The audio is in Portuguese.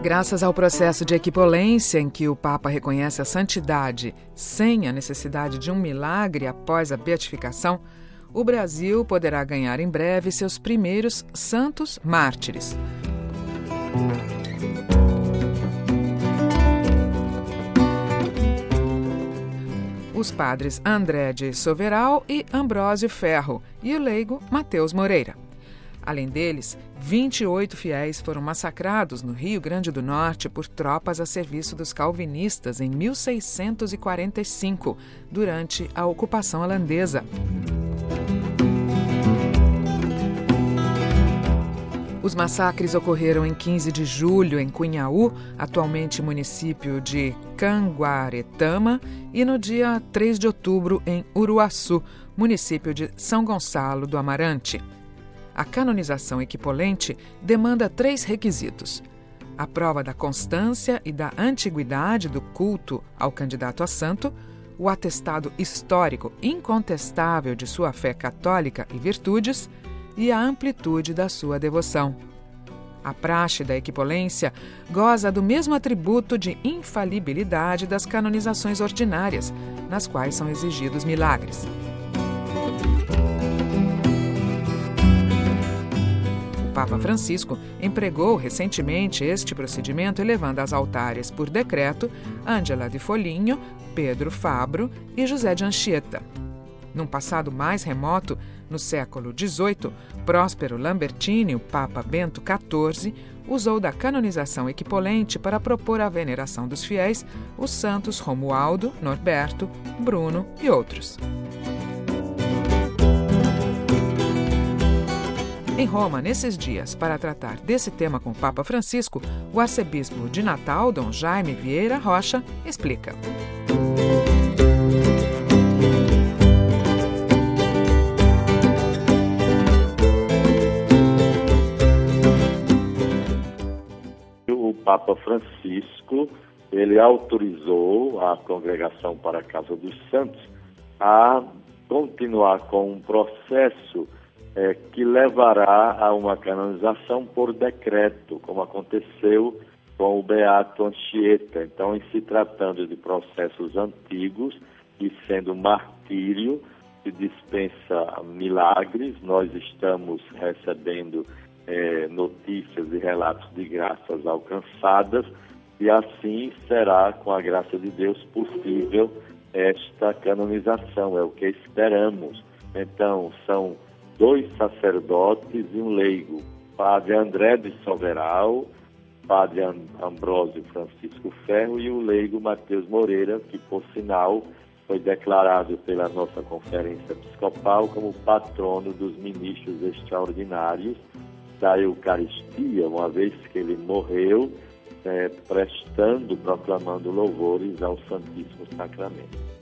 Graças ao processo de equipolência em que o Papa reconhece a santidade sem a necessidade de um milagre após a beatificação, o Brasil poderá ganhar em breve seus primeiros santos mártires. Os padres André de Soveral e Ambrósio Ferro e o leigo Mateus Moreira. Além deles, 28 fiéis foram massacrados no Rio Grande do Norte por tropas a serviço dos calvinistas em 1645, durante a ocupação holandesa. Os massacres ocorreram em 15 de julho em Cunhaú, atualmente município de Canguaretama, e no dia 3 de outubro em Uruaçu, município de São Gonçalo do Amarante. A canonização equipolente demanda 3 requisitos: a prova da constância e da antiguidade do culto ao candidato a santo, o atestado histórico incontestável de sua fé católica e virtudes e a amplitude da sua devoção. A praxe da equipolência goza do mesmo atributo de infalibilidade das canonizações ordinárias, nas quais são exigidos milagres. O Papa Francisco empregou recentemente este procedimento, elevando aos altares por decreto Ângela de Foligno, Pedro Fabro e José de Anchieta. Num passado mais remoto, no século XVIII, Próspero Lambertini, o Papa Bento XIV, usou da canonização equipolente para propor à veneração dos fiéis os santos Romualdo, Norberto, Bruno e outros. Em Roma, nesses dias, para tratar desse tema com o Papa Francisco, o arcebispo de Natal, Dom Jaime Vieira Rocha, explica. O Papa Francisco, ele autorizou a Congregação para a Casa dos Santos a continuar com um processo que levará a uma canonização por decreto, como aconteceu com o Beato Anchieta. Então, em se tratando de processos antigos e sendo martírio, se dispensa milagres. Nós estamos recebendo notícias e relatos de graças alcançadas, e assim será, com a graça de Deus, possível esta canonização, é o que esperamos. Então, são 2 sacerdotes e um leigo, Padre André de Soveral, Padre Ambrósio Francisco Ferro e o leigo Mateus Moreira, que, por sinal, foi declarado pela nossa Conferência Episcopal como patrono dos ministros extraordinários da Eucaristia, uma vez que ele morreu proclamando louvores ao Santíssimo Sacramento.